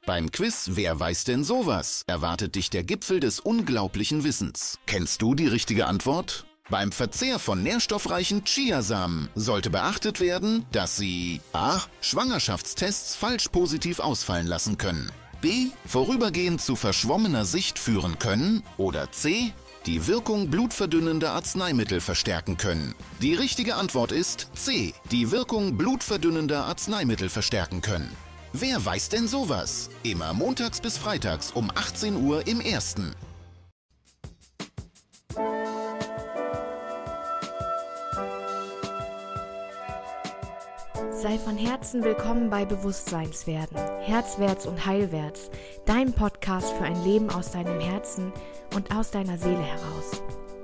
Beim Quiz Wer weiß denn sowas? Erwartet dich der Gipfel des unglaublichen Wissens. Kennst du die richtige Antwort? Beim Verzehr von nährstoffreichen Chiasamen sollte beachtet werden, dass sie a. Schwangerschaftstests falsch positiv ausfallen lassen können, b. vorübergehend zu verschwommener Sicht führen können oder c. die Wirkung blutverdünnender Arzneimittel verstärken können. Die richtige Antwort ist c. die Wirkung blutverdünnender Arzneimittel verstärken können. Wer weiß denn sowas? Immer montags bis freitags um 18 Uhr im Ersten. Sei von Herzen willkommen bei Bewusstseinswerden, Herzwärts und Heilwärts, dein Podcast für ein Leben aus deinem Herzen und aus deiner Seele heraus.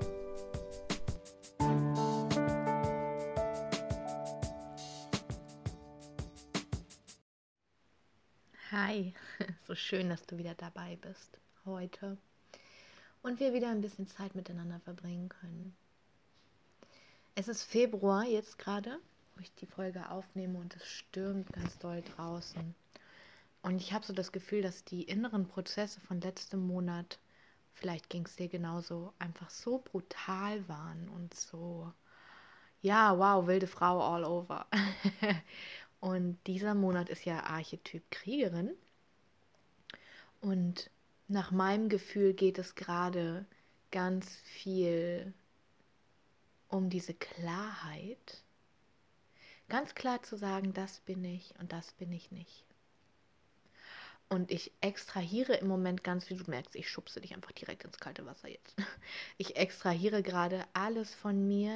Hi, so schön, dass du wieder dabei bist heute und wir wieder ein bisschen Zeit miteinander verbringen können. Es ist Februar jetzt gerade, wo ich die Folge aufnehme und es stürmt ganz doll draußen. Und ich habe so das Gefühl, dass die inneren Prozesse von letztem Monat, vielleicht ging es dir genauso, einfach so brutal waren und so, ja, wow, wilde Frau all over. Und dieser Monat ist ja Archetyp Kriegerin. Und nach meinem Gefühl geht es gerade ganz viel um diese Klarheit. Ganz klar zu sagen, das bin ich und das bin ich nicht. Und ich extrahiere im Moment ganz, wie du merkst, ich schubse dich einfach direkt ins kalte Wasser jetzt. Ich extrahiere gerade alles von mir,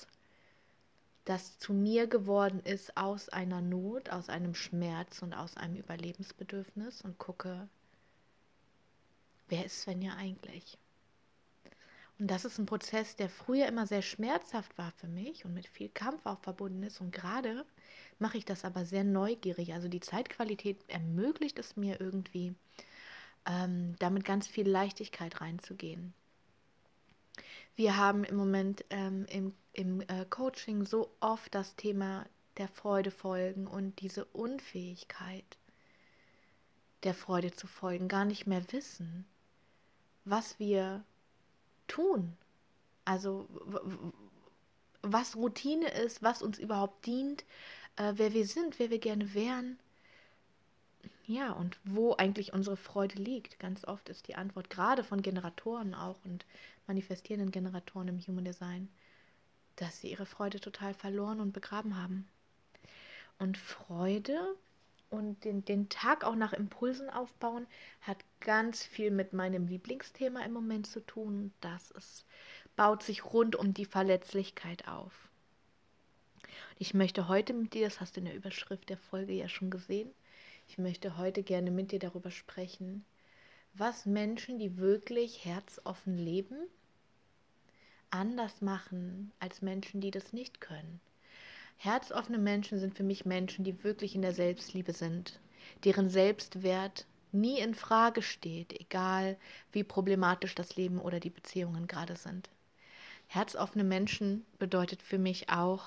das zu mir geworden ist aus einer Not, aus einem Schmerz und aus einem Überlebensbedürfnis und gucke, wer ist Svenja eigentlich? Und das ist ein Prozess, der früher immer sehr schmerzhaft war für mich und mit viel Kampf auch verbunden ist. Und gerade mache ich das aber sehr neugierig. Also die Zeitqualität ermöglicht es mir irgendwie, damit ganz viel Leichtigkeit reinzugehen. Wir haben im Moment im Coaching so oft das Thema der Freude folgen und diese Unfähigkeit, der Freude zu folgen, gar nicht mehr wissen, was wir tun. Also was Routine ist, was uns überhaupt dient, wer wir sind, wer wir gerne wären. Ja, und wo eigentlich unsere Freude liegt. Ganz oft ist die Antwort gerade von Generatoren auch und manifestierenden Generatoren im Human Design, dass sie ihre Freude total verloren und begraben haben. Und Freude und den Tag auch nach Impulsen aufbauen, hat ganz viel mit meinem Lieblingsthema im Moment zu tun. Baut sich rund um die Verletzlichkeit auf. Ich möchte heute mit dir, das hast du in der Überschrift der Folge ja schon gesehen, ich möchte heute gerne mit dir darüber sprechen, was Menschen, die wirklich herzoffen leben, anders machen als Menschen, die das nicht können. Herzoffene Menschen sind für mich Menschen, die wirklich in der Selbstliebe sind, deren Selbstwert nie in Frage steht, egal wie problematisch das Leben oder die Beziehungen gerade sind. Herzoffene Menschen bedeutet für mich auch,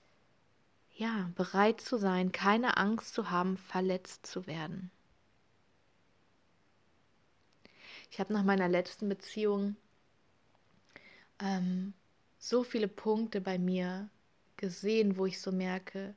ja, bereit zu sein, keine Angst zu haben, verletzt zu werden. Ich habe nach meiner letzten Beziehung so viele Punkte bei mir gesehen, wo ich so merke,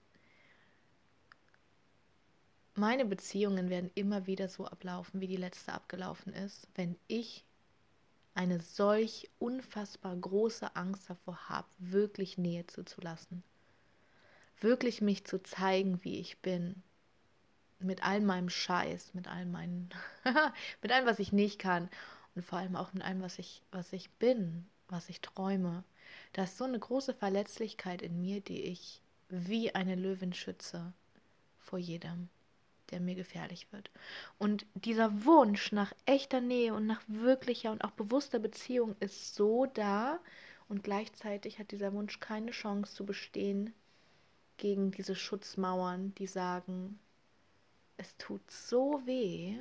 meine Beziehungen werden immer wieder so ablaufen, wie die letzte abgelaufen ist, wenn ich eine solch unfassbar große Angst davor habe, wirklich Nähe zuzulassen. Wirklich mich zu zeigen, wie ich bin. Mit all meinem Scheiß, mit all meinen, mit allem, was ich nicht kann und vor allem auch mit allem, was ich bin, was ich träume. Da ist so eine große Verletzlichkeit in mir, die ich wie eine Löwin schütze vor jedem, der mir gefährlich wird. Und dieser Wunsch nach echter Nähe und nach wirklicher und auch bewusster Beziehung ist so da und gleichzeitig hat dieser Wunsch keine Chance zu bestehen gegen diese Schutzmauern, die sagen, es tut so weh,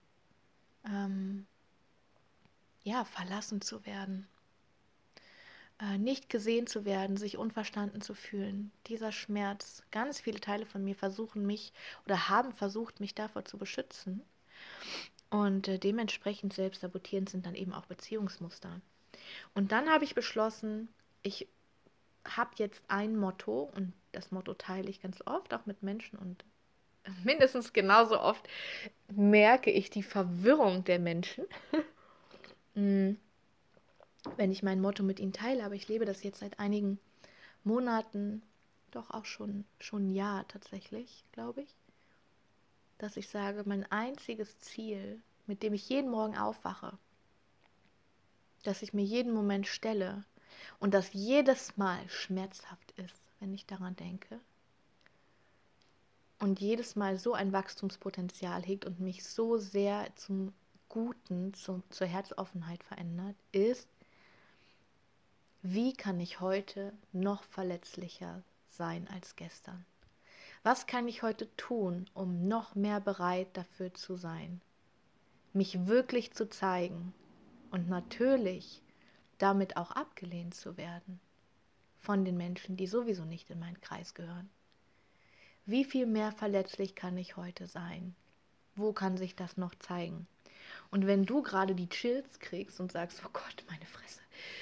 ja, verlassen zu werden. nicht gesehen zu werden, sich unverstanden zu fühlen. Dieser Schmerz, ganz viele Teile von mir versuchen mich oder haben versucht, mich davor zu beschützen. Und dementsprechend selbstsabotierend sind dann eben auch Beziehungsmuster. Und dann habe ich beschlossen, ich habe jetzt ein Motto und das Motto teile ich ganz oft auch mit Menschen und mindestens genauso oft merke ich die Verwirrung der Menschen, wenn ich mein Motto mit ihnen teile. Aber ich lebe das jetzt seit einigen Monaten, doch auch schon ein Jahr tatsächlich, glaube ich, dass ich sage, mein einziges Ziel, mit dem ich jeden Morgen aufwache, dass ich mir jeden Moment stelle und das jedes Mal schmerzhaft ist, wenn ich daran denke und jedes Mal so ein Wachstumspotenzial hegt und mich so sehr zum Guten, zur Herzoffenheit verändert, ist, wie kann ich heute noch verletzlicher sein als gestern? Was kann ich heute tun, um noch mehr bereit dafür zu sein, mich wirklich zu zeigen und natürlich damit auch abgelehnt zu werden von den Menschen, die sowieso nicht in meinen Kreis gehören? Wie viel mehr verletzlich kann ich heute sein? Wo kann sich das noch zeigen? Und wenn du gerade die Chills kriegst und sagst, oh Gott, meine Fresse,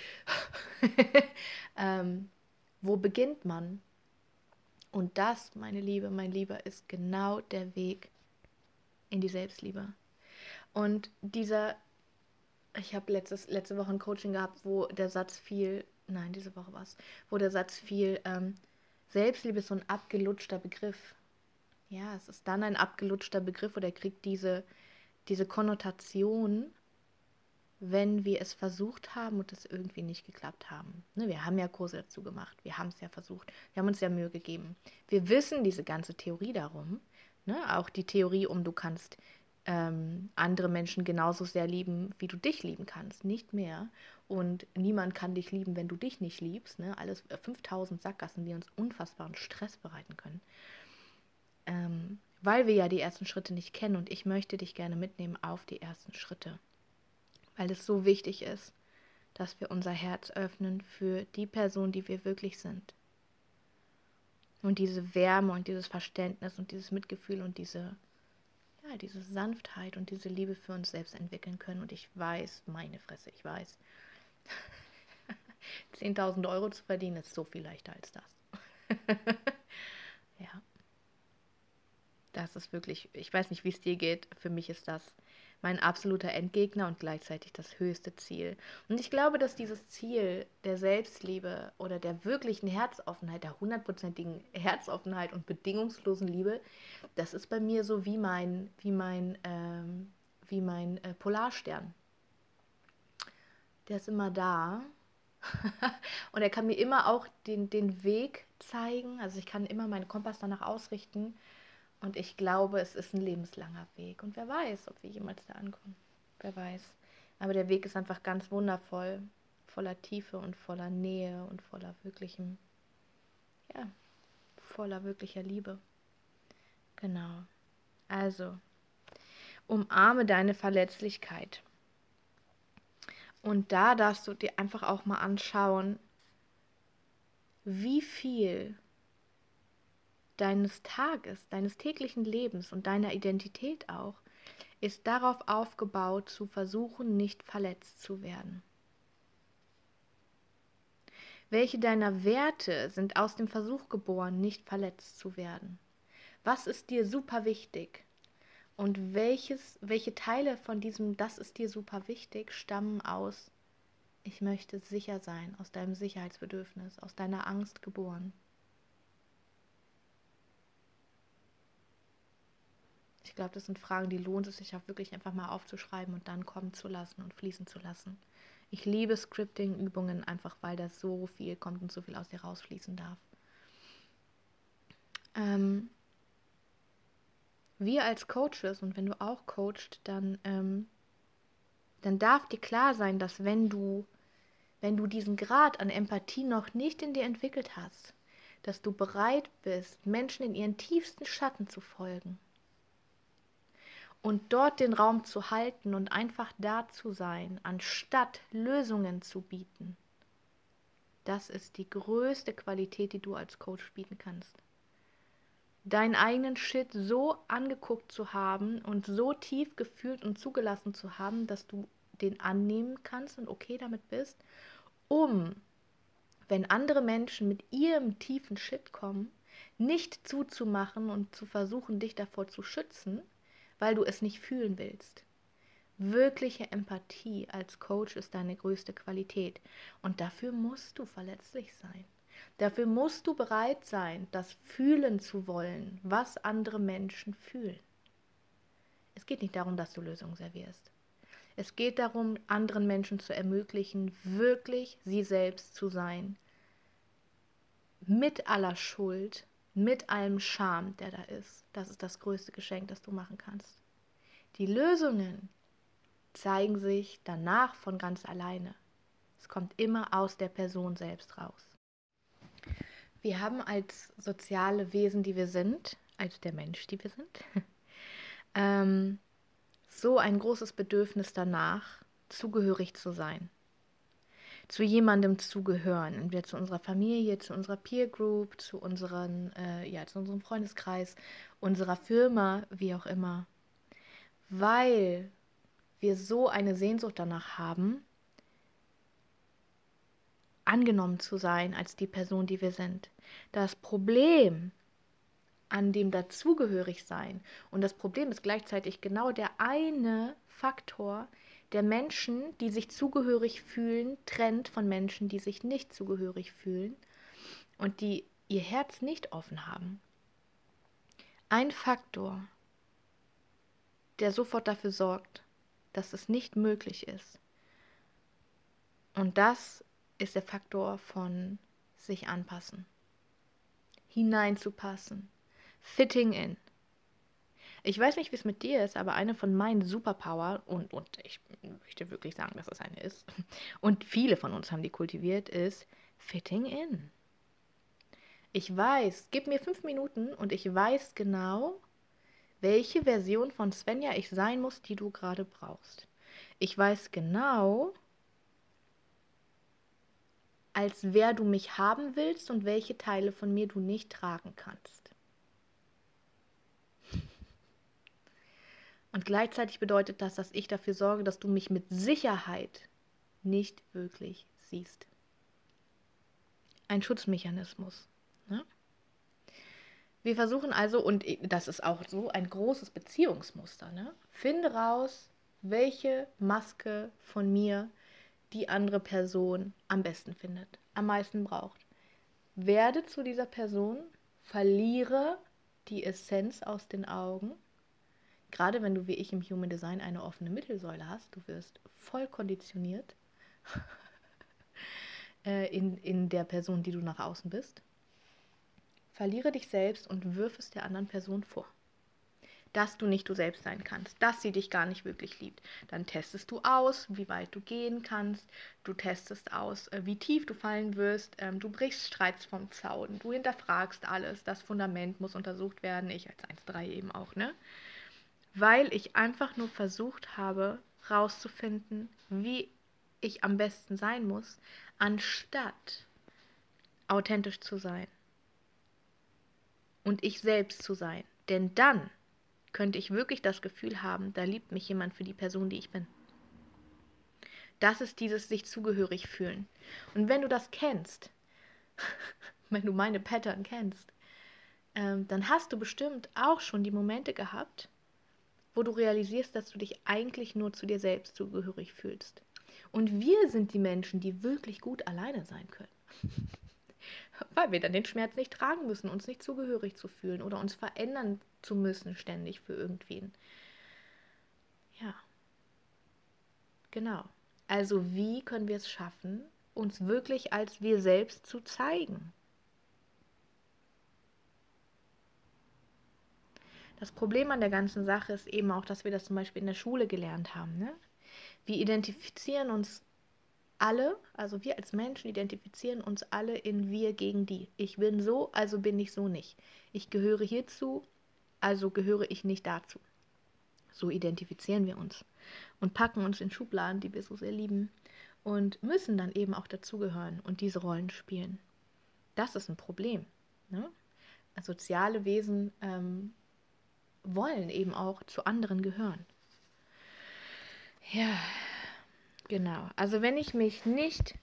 wo beginnt man? Und das, meine Liebe, mein Lieber, ist genau der Weg in die Selbstliebe. Und ich habe letzte Woche ein Coaching gehabt, wo der Satz fiel, nein, diese Woche war es, wo der Satz fiel, Selbstliebe ist so ein abgelutschter Begriff. Ja, es ist dann ein abgelutschter Begriff oder er kriegt diese Konnotation, wenn wir es versucht haben und es irgendwie nicht geklappt haben. Ne, wir haben ja Kurse dazu gemacht, wir haben es ja versucht, wir haben uns ja Mühe gegeben. Wir wissen diese ganze Theorie darum, ne, auch die Theorie du kannst andere Menschen genauso sehr lieben, wie du dich lieben kannst, nicht mehr. Und niemand kann dich lieben, wenn du dich nicht liebst. Ne? Alles 5000 Sackgassen, die uns unfassbaren Stress bereiten können. Weil wir ja die ersten Schritte nicht kennen und ich möchte dich gerne mitnehmen auf die ersten Schritte. Weil es so wichtig ist, dass wir unser Herz öffnen für die Person, die wir wirklich sind. Und diese Wärme und dieses Verständnis und dieses Mitgefühl und diese Sanftheit und diese Liebe für uns selbst entwickeln können. Und ich weiß, meine Fresse, ich weiß, 10.000 Euro zu verdienen ist so viel leichter als das. Ja, das ist wirklich, ich weiß nicht, wie es dir geht, für mich ist das mein absoluter Endgegner und gleichzeitig das höchste Ziel. Und ich glaube, dass dieses Ziel der Selbstliebe oder der wirklichen Herzoffenheit, der 100%igen Herzoffenheit und bedingungslosen Liebe, das ist bei mir so wie mein Polarstern. Der ist immer da und er kann mir immer auch den Weg zeigen. Also ich kann immer meinen Kompass danach ausrichten. Und ich glaube, es ist ein lebenslanger Weg. Und wer weiß, ob wir jemals da ankommen. Wer weiß. Aber der Weg ist einfach ganz wundervoll. Voller Tiefe und voller Nähe und voller wirklicher Liebe. Genau. Also, umarme deine Verletzlichkeit. Und da darfst du dir einfach auch mal anschauen, wie viel deines Tages, deines täglichen Lebens und deiner Identität auch, ist darauf aufgebaut, zu versuchen, nicht verletzt zu werden. Welche deiner Werte sind aus dem Versuch geboren, nicht verletzt zu werden? Was ist dir super wichtig? Und welche Teile von diesem, das ist dir super wichtig, stammen aus, ich möchte sicher sein, aus deinem Sicherheitsbedürfnis, aus deiner Angst geboren? Ich glaube, das sind Fragen, die lohnt es sich auch wirklich einfach mal aufzuschreiben und dann kommen zu lassen und fließen zu lassen. Ich liebe Scripting-Übungen einfach, weil da so viel kommt und so viel aus dir rausfließen darf. Wir als Coaches und wenn du auch coachst, dann darf dir klar sein, dass wenn du diesen Grad an Empathie noch nicht in dir entwickelt hast, dass du bereit bist, Menschen in ihren tiefsten Schatten zu folgen und dort den Raum zu halten und einfach da zu sein, anstatt Lösungen zu bieten. Das ist die größte Qualität, die du als Coach bieten kannst. Deinen eigenen Shit so angeguckt zu haben und so tief gefühlt und zugelassen zu haben, dass du den annehmen kannst und okay damit bist, um, wenn andere Menschen mit ihrem tiefen Shit kommen, nicht zuzumachen und zu versuchen, dich davor zu schützen, weil du es nicht fühlen willst. Wirkliche Empathie als Coach ist deine größte Qualität. Und dafür musst du verletzlich sein. Dafür musst du bereit sein, das fühlen zu wollen, was andere Menschen fühlen. Es geht nicht darum, dass du Lösungen servierst. Es geht darum, anderen Menschen zu ermöglichen, wirklich sie selbst zu sein. Mit aller Schuld, mit allem Scham, der da ist. Das ist das größte Geschenk, das du machen kannst. Die Lösungen zeigen sich danach von ganz alleine. Es kommt immer aus der Person selbst raus. Wir haben als soziale Wesen, die wir sind, als der Mensch, die wir sind, so ein großes Bedürfnis danach, zugehörig zu sein. Zu jemandem zugehören, entweder zu unserer Familie, zu unserer Peer Group, zu unserem Freundeskreis, unserer Firma, wie auch immer. Weil wir so eine Sehnsucht danach haben, angenommen zu sein als die Person, die wir sind. Das Problem an dem Dazugehörigsein, und das Problem ist gleichzeitig genau der eine Faktor, der Menschen, die sich zugehörig fühlen, trennt von Menschen, die sich nicht zugehörig fühlen und die ihr Herz nicht offen haben. Ein Faktor, der sofort dafür sorgt, dass es nicht möglich ist. Und das ist der Faktor von sich anpassen, hineinzupassen, fitting in. Ich weiß nicht, wie es mit dir ist, aber eine von meinen Superpower, und ich möchte wirklich sagen, dass es eine ist, und viele von uns haben die kultiviert, ist fitting in. Ich weiß, gib mir 5 Minuten und ich weiß genau, welche Version von Svenja ich sein muss, die du gerade brauchst. Ich weiß genau, als wer du mich haben willst und welche Teile von mir du nicht tragen kannst. Und gleichzeitig bedeutet das, dass ich dafür sorge, dass du mich mit Sicherheit nicht wirklich siehst. Ein Schutzmechanismus. Ne? Wir versuchen also, und das ist auch so ein großes Beziehungsmuster, ne? Finde raus, welche Maske von mir die andere Person am besten findet, am meisten braucht. Werde zu dieser Person, verliere die Essenz aus den Augen. Gerade wenn du wie ich im Human Design eine offene Mittelsäule hast, du wirst voll konditioniert in der Person, die du nach außen bist. Verliere dich selbst und wirf es der anderen Person vor. Dass du nicht du selbst sein kannst, dass sie dich gar nicht wirklich liebt. Dann testest du aus, wie weit du gehen kannst. Du testest aus, wie tief du fallen wirst. Du brichst Streits vom Zaun. Du hinterfragst alles. Das Fundament muss untersucht werden. Ich als 1,3 eben auch, ne? Weil ich einfach nur versucht habe, rauszufinden, wie ich am besten sein muss, anstatt authentisch zu sein und ich selbst zu sein. Denn dann könnte ich wirklich das Gefühl haben, da liebt mich jemand für die Person, die ich bin. Das ist dieses sich zugehörig fühlen. Und wenn du das kennst, wenn du meine Pattern kennst, dann hast du bestimmt auch schon die Momente gehabt, wo du realisierst, dass du dich eigentlich nur zu dir selbst zugehörig fühlst. Und wir sind die Menschen, die wirklich gut alleine sein können. Weil wir dann den Schmerz nicht tragen müssen, uns nicht zugehörig zu fühlen oder uns verändern zu müssen ständig für irgendwen. Ja, genau. Also wie können wir es schaffen, uns wirklich als wir selbst zu zeigen? Das Problem an der ganzen Sache ist eben auch, dass wir das zum Beispiel in der Schule gelernt haben. Ne? Wir identifizieren uns alle, also wir als Menschen identifizieren uns alle in wir gegen die. Ich bin so, also bin ich so nicht. Ich gehöre hierzu, also gehöre ich nicht dazu. So identifizieren wir uns und packen uns in Schubladen, die wir so sehr lieben und müssen dann eben auch dazugehören und diese Rollen spielen. Das ist ein Problem. Ne? Soziale Wesen wollen eben auch zu anderen gehören. Ja, genau. Also wenn ich mich nicht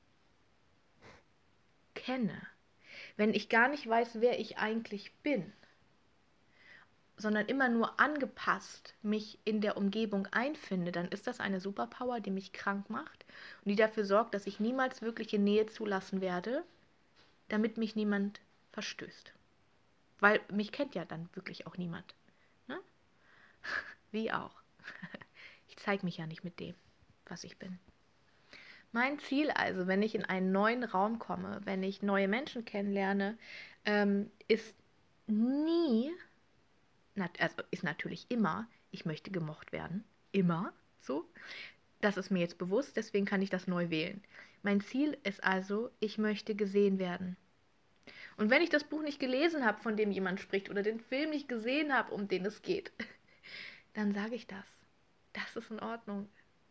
kenne, wenn ich gar nicht weiß, wer ich eigentlich bin, sondern immer nur angepasst mich in der Umgebung einfinde, dann ist das eine Superpower, die mich krank macht und die dafür sorgt, dass ich niemals wirkliche Nähe zulassen werde, damit mich niemand verstößt. Weil mich kennt ja dann wirklich auch niemand. Ne? Wie auch. Ich zeige mich ja nicht mit dem, was ich bin. Mein Ziel also, wenn ich in einen neuen Raum komme, wenn ich neue Menschen kennenlerne, ist nie, also ist natürlich immer, ich möchte gemocht werden. Immer so. Das ist mir jetzt bewusst, deswegen kann ich das neu wählen. Mein Ziel ist also, ich möchte gesehen werden. Und wenn ich das Buch nicht gelesen habe, von dem jemand spricht, oder den Film nicht gesehen habe, um den es geht, dann sage ich das. Das ist in Ordnung.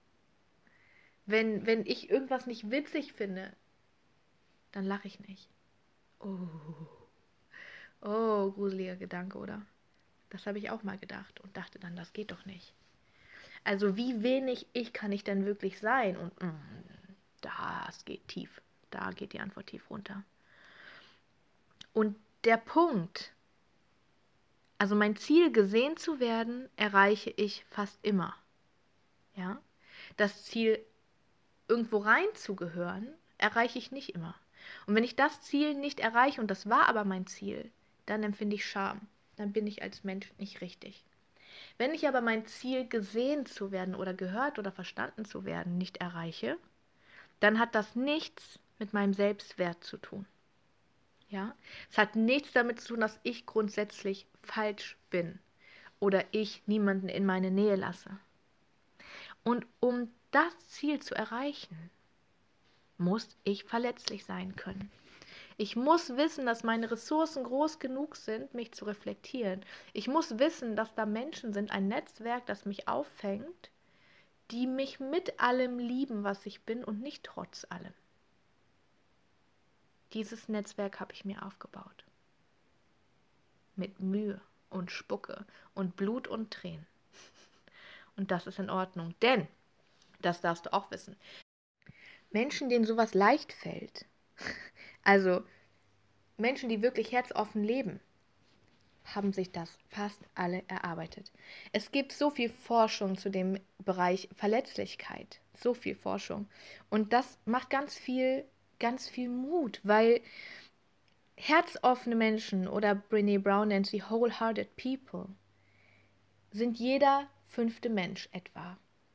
Wenn ich irgendwas nicht witzig finde, dann lache ich nicht. Oh, gruseliger Gedanke, oder? Das habe ich auch mal gedacht und dachte dann, das geht doch nicht. Also wie wenig ich kann ich denn wirklich sein? Und das geht tief. Da geht die Antwort tief runter. Und der Punkt, also mein Ziel, gesehen zu werden, erreiche ich fast immer. Ja? Das Ziel, irgendwo reinzugehören, erreiche ich nicht immer. Und wenn ich das Ziel nicht erreiche, und das war aber mein Ziel, dann empfinde ich Scham. Dann bin ich als Mensch nicht richtig. Wenn ich aber mein Ziel, gesehen zu werden oder gehört oder verstanden zu werden, nicht erreiche, dann hat das nichts mit meinem Selbstwert zu tun. Ja? Es hat nichts damit zu tun, dass ich grundsätzlich falsch bin oder ich niemanden in meine Nähe lasse. Und um das Ziel zu erreichen, muss ich verletzlich sein können. Ich muss wissen, dass meine Ressourcen groß genug sind, mich zu reflektieren. Ich muss wissen, dass da Menschen sind, ein Netzwerk, das mich auffängt, die mich mit allem lieben, was ich bin und nicht trotz allem. Dieses Netzwerk habe ich mir aufgebaut. Mit Mühe und Spucke und Blut und Tränen. Und das ist in Ordnung, denn, das darfst du auch wissen, Menschen, denen sowas leicht fällt, also Menschen, die wirklich herzoffen leben, haben sich das fast alle erarbeitet. Es gibt so viel Forschung zu dem Bereich Verletzlichkeit, so viel Forschung. Und das macht ganz viel Mut, weil herzoffene Menschen, oder Brené Brown nennt sie wholehearted people, sind jeder 5. Mensch etwa.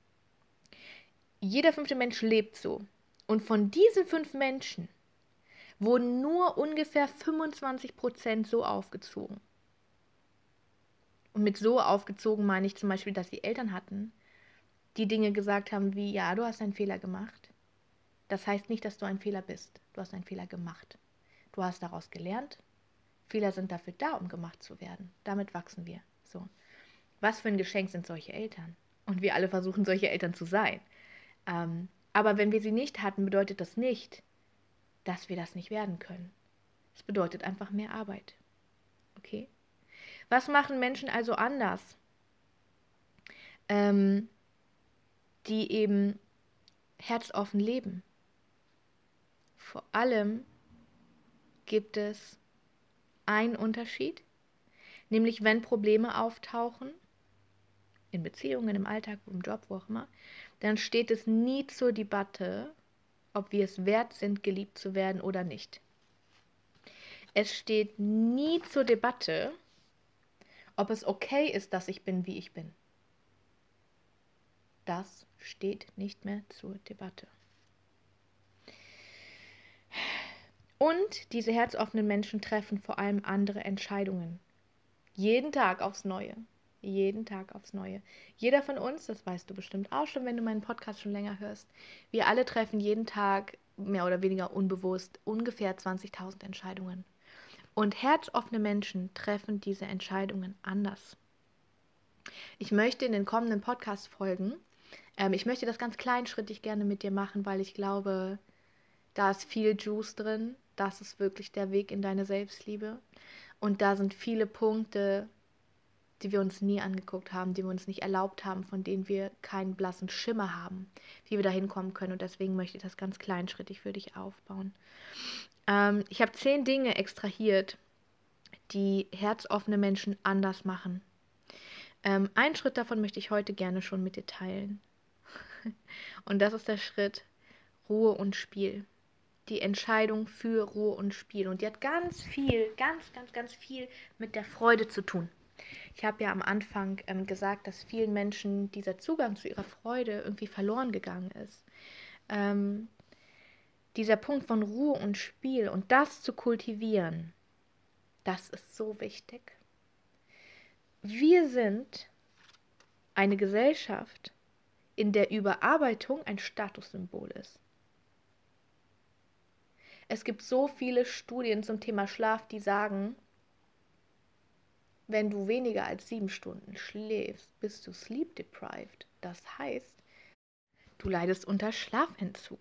Jeder 5. Mensch lebt so. Und von diesen 5 Menschen wurden nur ungefähr 25% so aufgezogen. Und mit so aufgezogen meine ich zum Beispiel, dass sie Eltern hatten, die Dinge gesagt haben wie, ja, du hast einen Fehler gemacht. Das heißt nicht, dass du ein Fehler bist. Du hast einen Fehler gemacht. Du hast daraus gelernt. Fehler sind dafür da, um gemacht zu werden. Damit wachsen wir. So. Was für ein Geschenk sind solche Eltern? Und wir alle versuchen, solche Eltern zu sein. Aber wenn wir sie nicht hatten, bedeutet das nicht, dass wir das nicht werden können. Es bedeutet einfach mehr Arbeit. Okay? Was machen Menschen also anders, die eben herzoffen leben? Vor allem gibt es einen Unterschied, nämlich wenn Probleme auftauchen, in Beziehungen, im Alltag, im Job, wo auch immer, dann steht es nie zur Debatte, ob wir es wert sind, geliebt zu werden oder nicht. Es steht nie zur Debatte, ob es okay ist, dass ich bin, wie ich bin. Das steht nicht mehr zur Debatte. Und diese herzoffenen Menschen treffen vor allem andere Entscheidungen. Jeden Tag aufs Neue. Jeden Tag aufs Neue. Jeder von uns, das weißt du bestimmt auch schon, wenn du meinen Podcast schon länger hörst, wir alle treffen jeden Tag, mehr oder weniger unbewusst, ungefähr 20.000 Entscheidungen. Und herzoffene Menschen treffen diese Entscheidungen anders. Ich möchte in den kommenden Podcast-Folgen Ich möchte das ganz kleinschrittig gerne mit dir machen, weil ich glaube, da ist viel Juice drin. Das ist wirklich der Weg in deine Selbstliebe. Und da sind viele Punkte, die wir uns nie angeguckt haben, die wir uns nicht erlaubt haben, von denen wir keinen blassen Schimmer haben, wie wir da hinkommen können. Und deswegen möchte ich das ganz kleinschrittig für dich aufbauen. Ich habe 10 Dinge extrahiert, die herzoffene Menschen anders machen. Einen Schritt davon möchte ich heute gerne schon mit dir teilen. Und das ist der Schritt Ruhe und Spiel. Die Entscheidung für Ruhe und Spiel. Und die hat ganz viel, ganz viel mit der Freude zu tun. Ich habe ja am Anfang gesagt, dass vielen Menschen dieser Zugang zu ihrer Freude irgendwie verloren gegangen ist. Dieser Punkt von Ruhe und Spiel und das zu kultivieren, das ist so wichtig. Wir sind eine Gesellschaft, in der Überarbeitung ein Statussymbol ist. Es gibt so viele Studien zum Thema Schlaf, die sagen, wenn du weniger als 7 Stunden schläfst, bist du sleep deprived. Das heißt, du leidest unter Schlafentzug.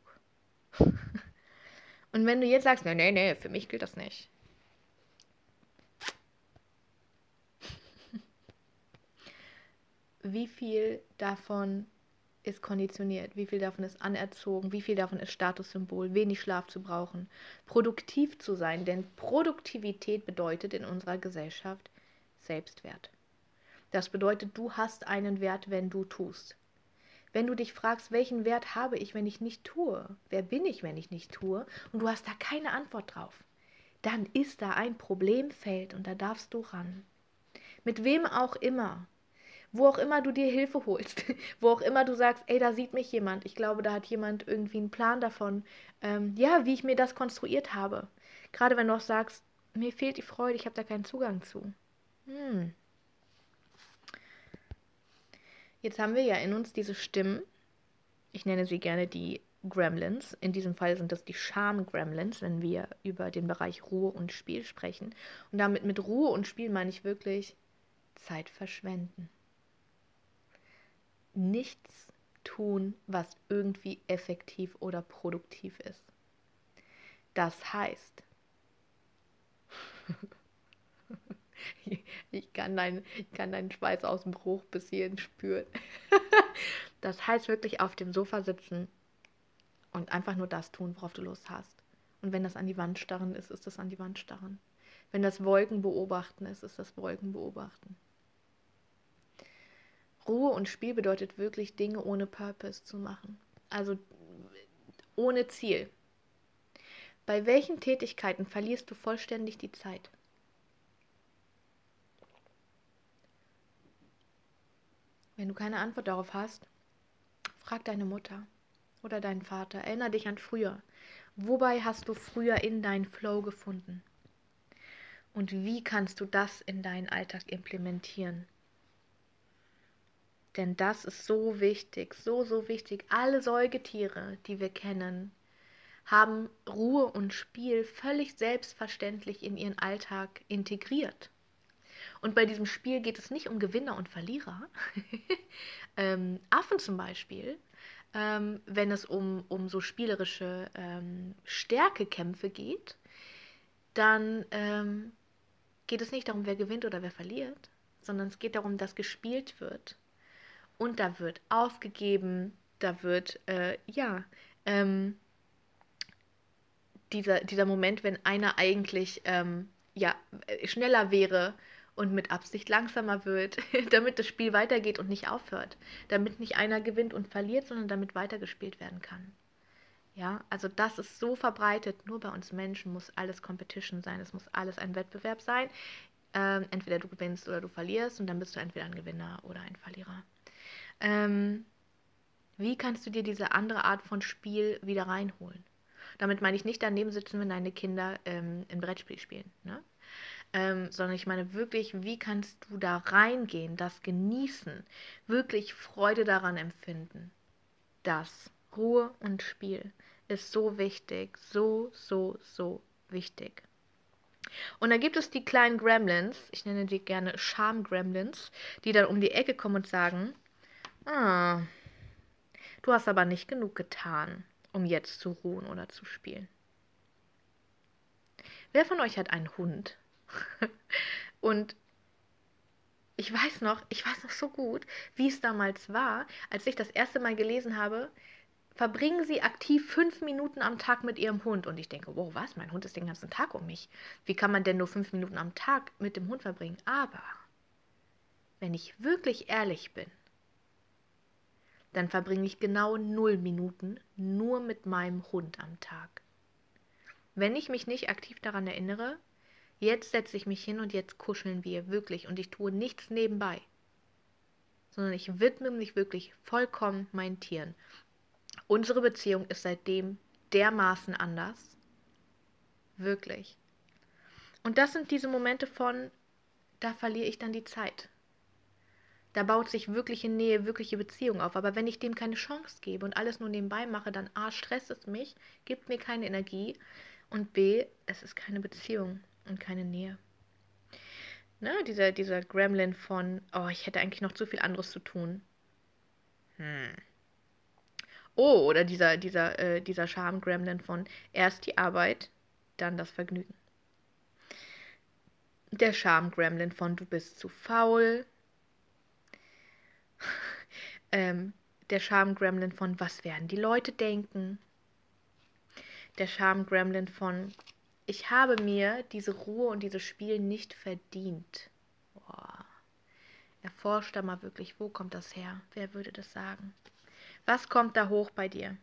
Und wenn du jetzt sagst, nee, für mich gilt das nicht. Wie viel davon ist konditioniert, wie viel davon ist anerzogen, wie viel davon ist Statussymbol, wenig Schlaf zu brauchen, produktiv zu sein, denn Produktivität bedeutet in unserer Gesellschaft Selbstwert. Das bedeutet, du hast einen Wert, wenn du tust. Wenn du dich fragst, welchen Wert habe ich, wenn ich nicht tue? Wer bin ich, wenn ich nicht tue? Und du hast da keine Antwort drauf. Dann ist da ein Problemfeld und da darfst du ran. Mit wem auch immer. Wo auch immer du dir Hilfe holst, wo auch immer du sagst, ey, da sieht mich jemand. Ich glaube, da hat jemand irgendwie einen Plan davon, wie ich mir das konstruiert habe. Gerade wenn du auch sagst, mir fehlt die Freude, ich habe da keinen Zugang zu. Jetzt haben wir ja in uns diese Stimmen. Ich nenne sie gerne die Gremlins. In diesem Fall sind das die Scham-Gremlins, wenn wir über den Bereich Ruhe und Spiel sprechen. Und damit mit Ruhe und Spiel meine ich wirklich Zeit verschwenden. Nichts tun, was irgendwie effektiv oder produktiv ist. Das heißt, ich kann deinen Schweiß aus dem Bruch bis hierhin spüren. Das heißt wirklich auf dem Sofa sitzen und einfach nur das tun, worauf du Lust hast. Und wenn das an die Wand starren ist, ist das an die Wand starren. Wenn das Wolken beobachten ist, ist das Wolken beobachten. Ruhe und Spiel bedeutet wirklich, Dinge ohne Purpose zu machen. Also ohne Ziel. Bei welchen Tätigkeiten verlierst du vollständig die Zeit? Wenn du keine Antwort darauf hast, frag deine Mutter oder deinen Vater. Erinnere dich an früher. Wobei hast du früher in deinen Flow gefunden? Und wie kannst du das in deinen Alltag implementieren? Denn das ist so wichtig, so wichtig. Alle Säugetiere, die wir kennen, haben Ruhe und Spiel völlig selbstverständlich in ihren Alltag integriert. Und bei diesem Spiel geht es nicht um Gewinner und Verlierer. Affen zum Beispiel, wenn es um so spielerische Stärkekämpfe geht, dann geht es nicht darum, wer gewinnt oder wer verliert, sondern es geht darum, dass gespielt wird. Und da wird aufgegeben, da wird, dieser Moment, wenn einer eigentlich schneller wäre und mit Absicht langsamer wird, damit das Spiel weitergeht und nicht aufhört. Damit nicht einer gewinnt und verliert, sondern damit weitergespielt werden kann. Ja, also das ist so verbreitet. Nur bei uns Menschen muss alles Competition sein. Es muss alles ein Wettbewerb sein. Entweder du gewinnst oder du verlierst und dann bist du entweder ein Gewinner oder ein Verlierer. Wie kannst du dir diese andere Art von Spiel wieder reinholen? Damit meine ich nicht daneben sitzen, wenn deine Kinder ein Brettspiel spielen, ne? Sondern ich meine wirklich, wie kannst du da reingehen, das genießen, wirklich Freude daran empfinden? Das Ruhe und Spiel ist so wichtig, so wichtig. Und da gibt es die kleinen Gremlins, ich nenne die gerne Scham-Gremlins, die dann um die Ecke kommen und sagen, Du hast aber nicht genug getan, um jetzt zu ruhen oder zu spielen. Wer von euch hat einen Hund? Und ich weiß noch so gut, wie es damals war, als ich das erste Mal gelesen habe, verbringen Sie aktiv 5 Minuten am Tag mit Ihrem Hund. Und ich denke, wow, was? Mein Hund ist den ganzen Tag um mich. Wie kann man denn nur 5 Minuten am Tag mit dem Hund verbringen? Aber wenn ich wirklich ehrlich bin, dann verbringe ich genau 0 Minuten nur mit meinem Hund am Tag. Wenn ich mich nicht aktiv daran erinnere, jetzt setze ich mich hin und jetzt kuscheln wir wirklich und ich tue nichts nebenbei, sondern ich widme mich wirklich vollkommen meinen Tieren. Unsere Beziehung ist seitdem dermaßen anders. Wirklich. Und das sind diese Momente von, da verliere ich dann die Zeit. Da baut sich wirkliche Nähe, wirkliche Beziehung auf. Aber wenn ich dem keine Chance gebe und alles nur nebenbei mache, dann A, stresst es mich, gibt mir keine Energie und B, es ist keine Beziehung und keine Nähe. Ne, dieser Gremlin von, oh, ich hätte eigentlich noch zu viel anderes zu tun. Oh, oder dieser Charme-Gremlin von erst die Arbeit, dann das Vergnügen. Der Charme-Gremlin von du bist zu faul. Der Charme-Gremlin von was werden die Leute denken. Der Charme-Gremlin von ich habe mir diese Ruhe und dieses Spiel nicht verdient. Boah. Erforscht da mal wirklich, wo kommt das her? Wer würde das sagen? Was kommt da hoch bei dir?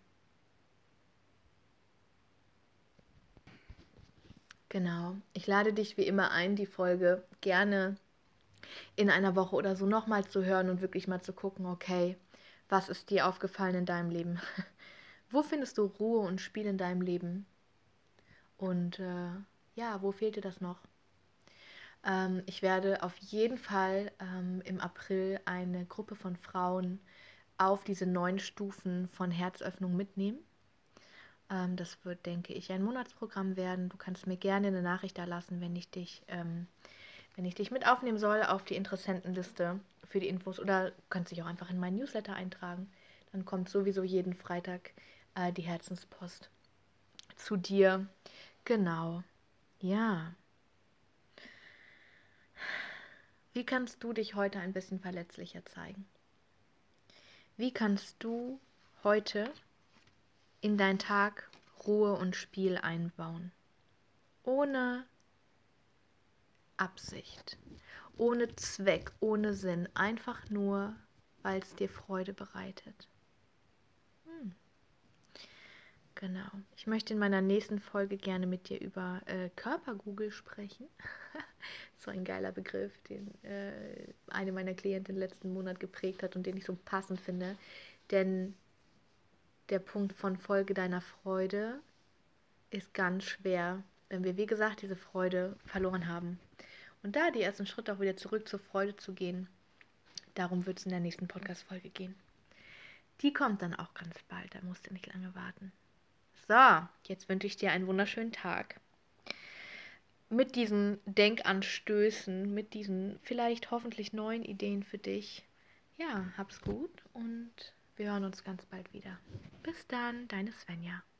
Genau. Ich lade dich wie immer ein, die Folge gerne in einer Woche oder so nochmal zu hören und wirklich mal zu gucken, okay, was ist dir aufgefallen in deinem Leben? Wo findest du Ruhe und Spiel in deinem Leben? Und ja, wo fehlt dir das noch? Ich werde auf jeden Fall im April eine Gruppe von Frauen auf diese 9 Stufen von Herzöffnung mitnehmen. Das wird, denke ich, ein Monatsprogramm werden. Du kannst mir gerne eine Nachricht da lassen, wenn ich dich mit aufnehmen soll auf die Interessentenliste für die Infos. Oder du kannst dich auch einfach in meinen Newsletter eintragen. Dann kommt sowieso jeden Freitag die Herzenspost zu dir. Genau. Ja. Wie kannst du dich heute ein bisschen verletzlicher zeigen? Wie kannst du heute in deinen Tag Ruhe und Spiel einbauen? Ohne Absicht, ohne Zweck, ohne Sinn, einfach nur, weil es dir Freude bereitet. Genau. Ich möchte in meiner nächsten Folge gerne mit dir über Körpergoogle sprechen. So ein geiler Begriff, den eine meiner Klientinnen letzten Monat geprägt hat und den ich so passend finde. Denn der Punkt von Folge deiner Freude ist ganz schwer, wenn wir, wie gesagt, diese Freude verloren haben. Und da die ersten Schritte auch wieder zurück zur Freude zu gehen, darum wird es in der nächsten Podcast-Folge gehen. Die kommt dann auch ganz bald, da musst du nicht lange warten. So, jetzt wünsche ich dir einen wunderschönen Tag. Mit diesen Denkanstößen, mit diesen vielleicht hoffentlich neuen Ideen für dich. Ja, hab's gut und wir hören uns ganz bald wieder. Bis dann, deine Svenja.